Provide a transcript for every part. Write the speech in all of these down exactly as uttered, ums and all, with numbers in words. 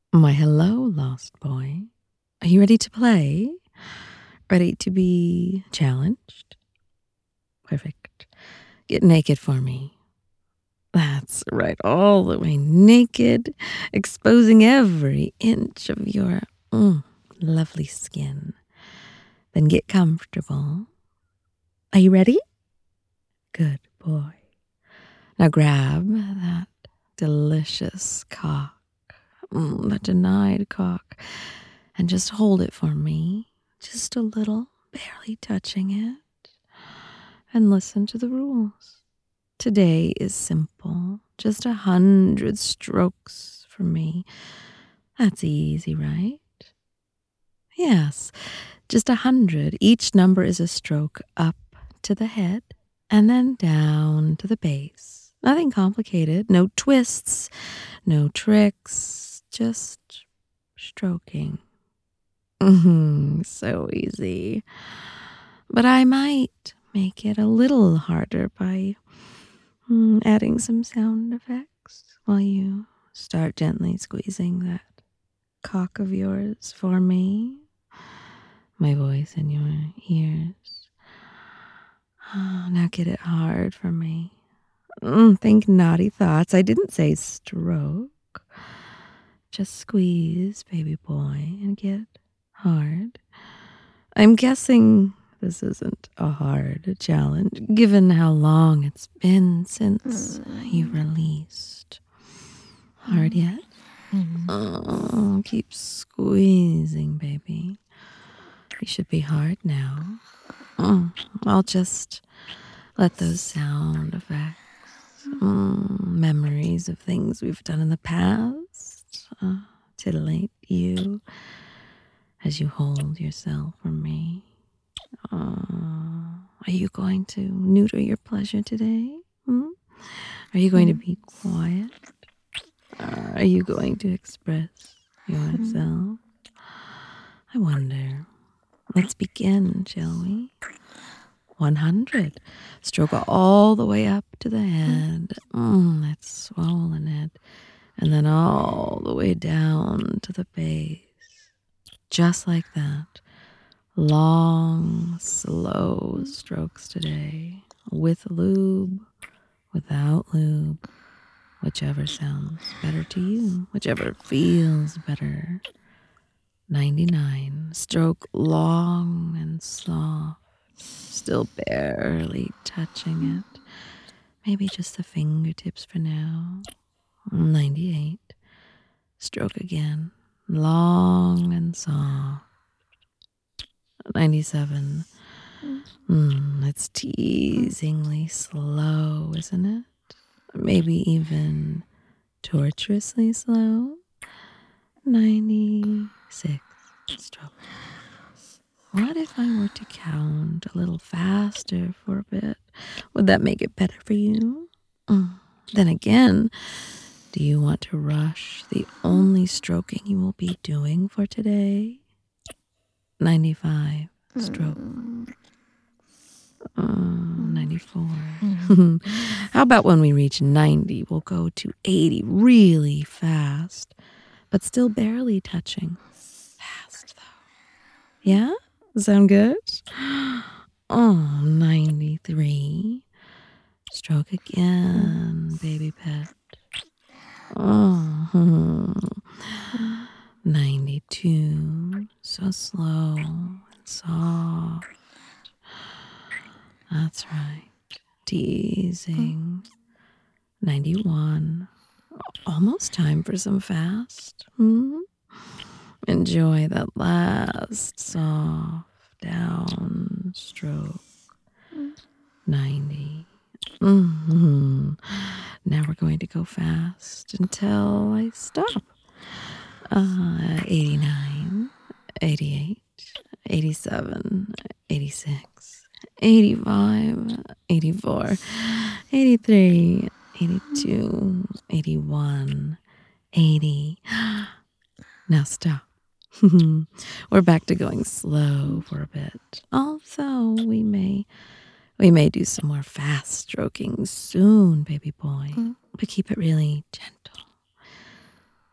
My hello, lost boy. Are you ready to play? Ready to be challenged? Perfect. Get naked for me. That's right, all the way naked, exposing every inch of your mm, lovely skin. Then get comfortable. Are you ready? Good boy. Now grab that delicious cock, mm, that denied cock, and just hold it for me. Just a little, barely touching it. And listen to the rules. Today is simple. Just a hundred strokes for me. That's easy, right? Yes, just a hundred. Each number is a stroke up to the head and then down to the base. Nothing complicated. No twists, no tricks. Just stroking. Mm-hmm, so easy. But I might make it a little harder by mm, adding some sound effects while you start gently squeezing that cock of yours for me. My voice in your ears. Oh, now get it hard for me. Mm, think naughty thoughts. I didn't say stroke. Just squeeze, baby boy, and get hard. I'm guessing this isn't a hard challenge, given how long it's been since you released. Hard yet? Oh, keep squeezing, baby. You should be hard now. Oh, I'll just let those sound effects, mm, memories of things we've done in the past, uh, titillate you as you hold yourself for me. Uh, are you going to neuter your pleasure today? Hmm? Are you going to be quiet? Uh, are you going to express yourself? I wonder. Let's begin, shall we? one hundred. Stroke all the way up to the head. Mm, that swollen head. And then all the way down to the base. Just like that. Long, slow strokes today. With lube, without lube. Whichever sounds better to you. Whichever feels better. ninety-nine. Stroke long and soft. Still barely touching it. Maybe just the fingertips for now. ninety-eight. Stroke again. Long and soft. ninety-seven. Mm, it's teasingly slow, isn't it? Maybe even torturously slow. ninety-six. Stroke. What if I were to count a little faster for a bit? Would that make it better for you? Mm. Then again, do you want to rush the only stroking you will be doing for today? ninety-five. Stroke. Uh, ninety-four. How about when we reach ninety, we'll go to eighty really fast, but still barely touching. Fast, though. Yeah? Sound good? Oh, ninety-three. Stroke again, baby pet. Oh, ninety-two. So slow and soft. That's right. Teasing. ninety-one. Almost time for some fast. Hmm? Enjoy that last soft down stroke. ninety. Mm-hmm. Now we're going to go fast until I stop. Uh, eighty-nine, eighty-eight, eighty-seven, eighty-six, eighty-five, eighty-four, eighty-three, eighty-two, eighty-one, eighty. Now stop. We're back to going slow for a bit. Although we may we may do some more fast stroking soon, baby boy. But keep it really gentle.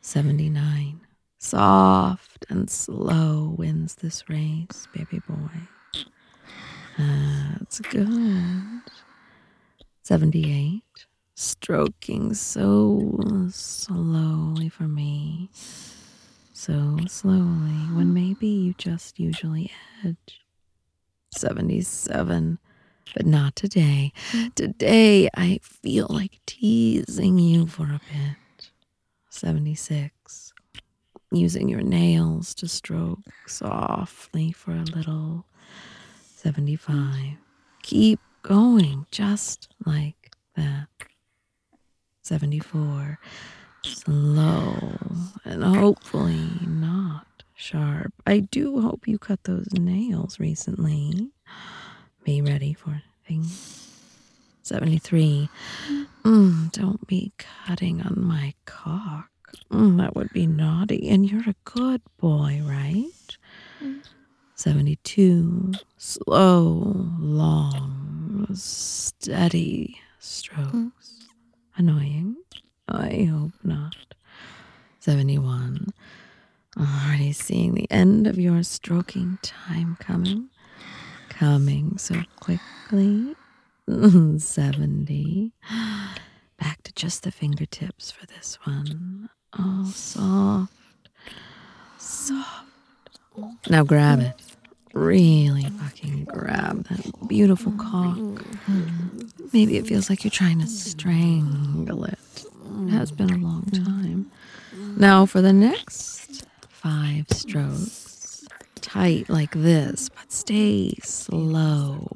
seventy-nine. Soft and slow wins this race, baby boy. That's good. seventy-eight. Stroking so slowly for me. So slowly when maybe you just usually edge. seventy-seven. But not today. Today I feel like teasing you for a bit. seventy-six. Using your nails to stroke softly for a little. seventy-five. Keep going just like that. seventy-four. Slow and hopefully not sharp. I do hope you cut those nails recently. Be ready for things. seventy-three. Mm, don't be cutting on my cock. Mm, that would be naughty. And you're a good boy, right? seventy-two. Slow, long, steady strokes. Annoying? I hope not. seventy-one. Already seeing the end of your stroking time coming. Coming so quickly. seventy. Back to just the fingertips for this one. Oh, soft. Soft. Now grab it. Really fucking grab that beautiful cock. Maybe it feels like you're trying to strangle it. It has been a long time. Now for the next five strokes. Tight like this, but stay slow.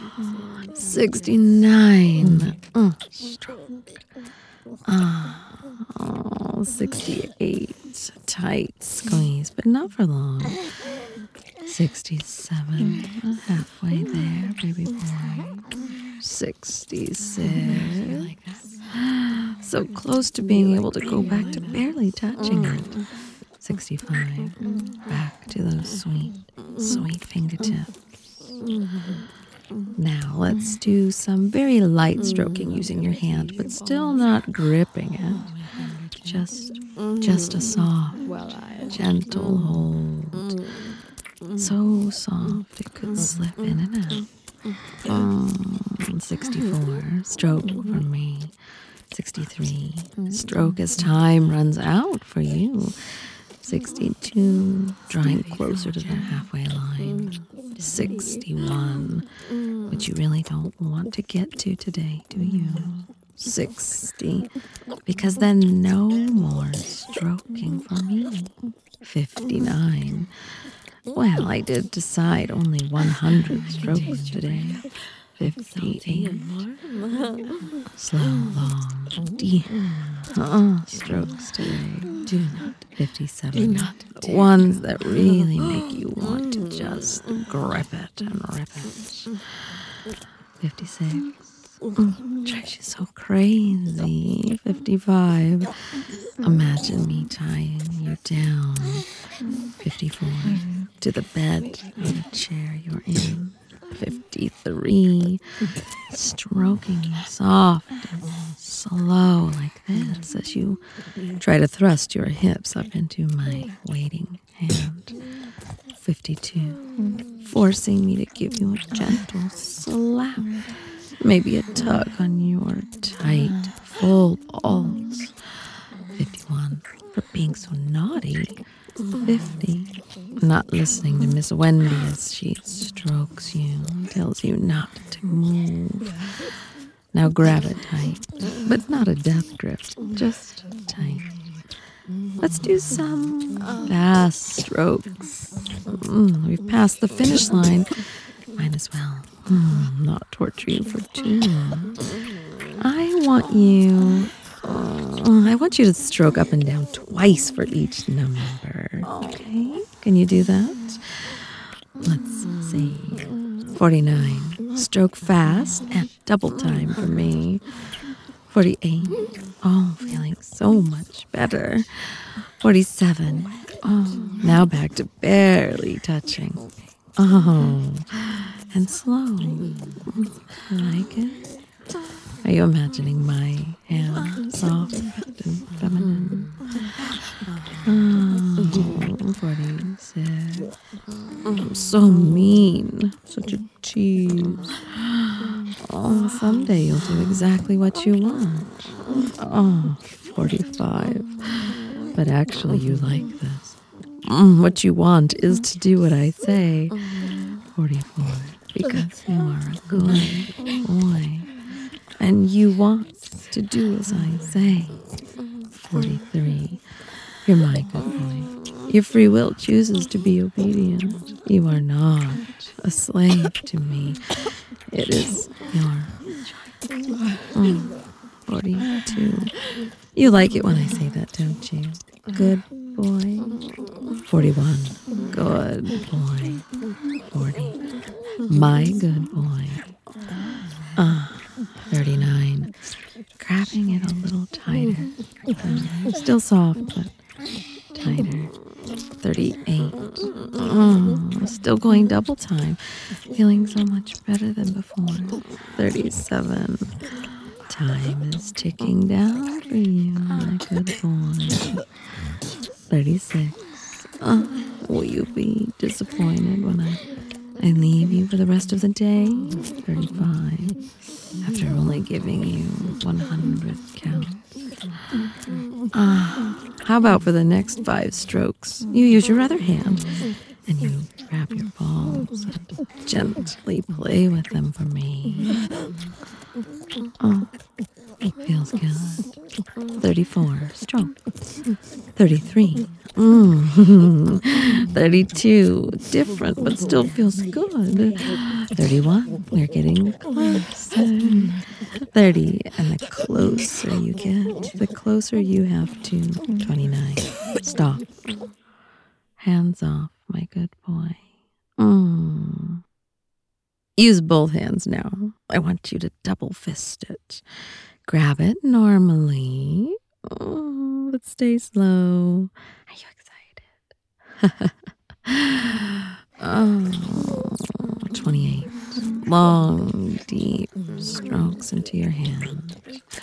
sixty-nine. Uh, stroke. Oh, sixty-eight. Tight squeeze, but not for long. sixty-seven. Halfway there, baby boy. sixty-six. So close to being able to go back to barely touching it. sixty-five. Back to those sweet, sweet fingertips. Now let's do some very light stroking using your hand, but still not gripping it. Just, just a soft, gentle hold. So soft it could slip in and out. Oh, sixty-four. Stroke for me. sixty-three. Stroke as time runs out for you. sixty-two. Drawing closer to the halfway line. sixty-one. Which you really don't want to get to today, do you? sixty. Because then no more stroking for me. fifty-nine. Well, I did decide only one hundred strokes today. fifty-eight. Slow, long, deep uh, strokes today. Do not. fifty-seven. Do not. Ones that really make you want to just grip it and rip it. fifty-six. Mm, drives you so crazy. fifty-five. Imagine me tying you down. fifty-four. To the bed or the chair you're in. fifty-three. Stroking you soft and slow like this as you try to thrust your hips up into my waiting hand. fifty-two. Forcing me to give you a gentle slap. Maybe a tug on your tight, full balls. fifty-one. For being so naughty. fifty. Not listening to Miss Wendy as she strokes you, tells you not to move. Now grab it tight, but not a death grip, just tight. Let's do some fast strokes. Mm, we've passed the finish line. Might as well mm, not torture you for too long. I want you... Uh, I want you to stroke up and down twice for each number. Okay, can you do that? Let's see. forty-nine. Stroke fast at double time for me. forty-eight. Oh, feeling so much better. forty-seven. Oh, now back to barely touching. Oh, and slow. I like it. I Are you imagining my hand, soft and feminine? Oh, forty-six. I'm so mean. Such a cheese. Oh, someday you'll do exactly what you want. Oh, forty-five. But actually, you like this. Mm, what you want is to do what I say. forty-four. Because you are a good boy. And you want to do as I say. forty-three. You're my good boy. Your free will chooses to be obedient. You are not a slave to me. It is your choice. Mm, forty-two. You like it when I say that, don't you? Good boy. forty-one. Good boy. forty. My good boy. Ah, thirty-nine. Grabbing it a little tighter. Still soft, but tighter. thirty-eight. Oh, still going double time. Feeling so much better than before. thirty-seven. Time is ticking down for you, my good boy. thirty-six. Oh, will you be disappointed when I, I leave you for the rest of the day? thirty-five. After only giving you one hundred counts. Ah, how about for the next five strokes, you use your other hand and you grab your balls and gently play with them for me. Oh, it feels good. thirty-four, stroke. thirty-three. Mm. thirty-two, different, but still feels good. thirty-one, we're getting closer. thirty, and the closer you get, the closer you have to twenty-nine. Stop. Hands off, my good boy. Mm. Use both hands now. I want you to double fist it. Grab it normally. Oh, but stay slow. Are you excited? Oh, twenty-eight. Long, deep strokes into your hand.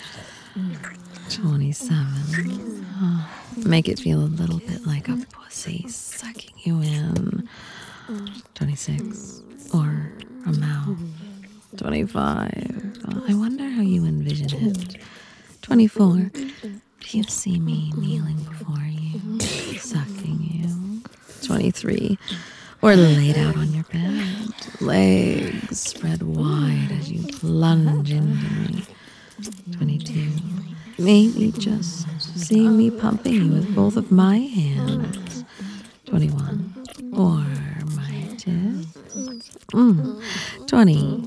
twenty-seven. Oh, make it feel a little bit like a pussy sucking you in. twenty-six. Or a mouth. twenty-five. Oh, I wonder how you envision it. twenty-four. Do you see me kneeling before you, sucking you? twenty-three. Or laid out on your bed, legs spread wide as you plunge into me. twenty-two. Maybe just seeing me pumping you with both of my hands. twenty-one. Or my tits. Mm. twenty.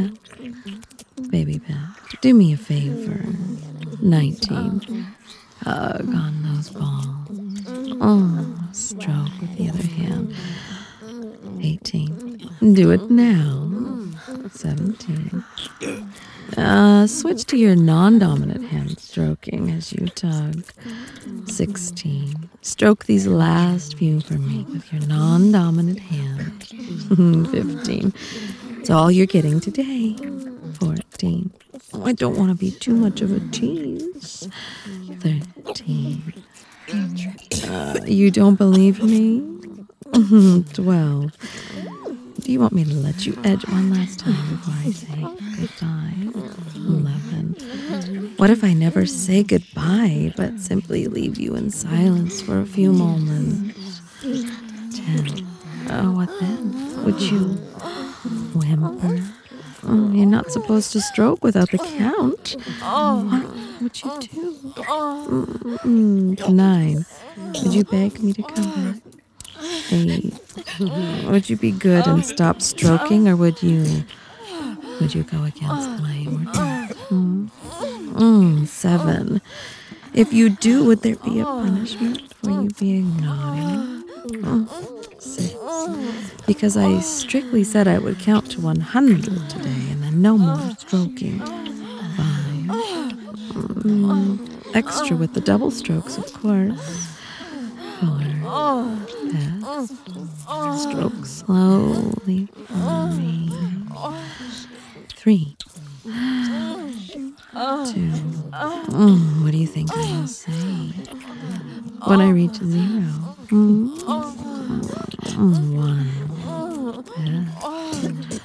Pip. Baby pip. Do me a favor. nineteen. Hug on those balls. Oh, stroke with the other hand. eighteen. Do it now. seventeen. Uh, switch to your non-dominant hand stroking as you tug. sixteen. Stroke these last few for me with your non-dominant hand. fifteen. It's all you're getting today. fourteen. Oh, I don't want to be too much of a tease. thirteen. Uh, you don't believe me? twelve. Do you want me to let you edge one last time before I say goodbye? eleven. What if I never say goodbye, but simply leave you in silence for a few moments? ten. Oh, what then? Would you whimper? Oh, you're not supposed to stroke without the count. What would you do? Mm-mm. Nine. Would you beg me to come back? Eight. Would you be good and stop stroking, or would you would you go against my orders? Mm. Mm, seven. If you do, would there be a punishment for you being naughty? Mm. Six. Because I strictly said I would count to one hundred today, and then no more stroking. Five. Mm. Extra with the double strokes, of course. Four. Yes. Stroke slowly for me. Three. Mm, what do you think I will say when I reach zero? Mm, mm, one. Yeah.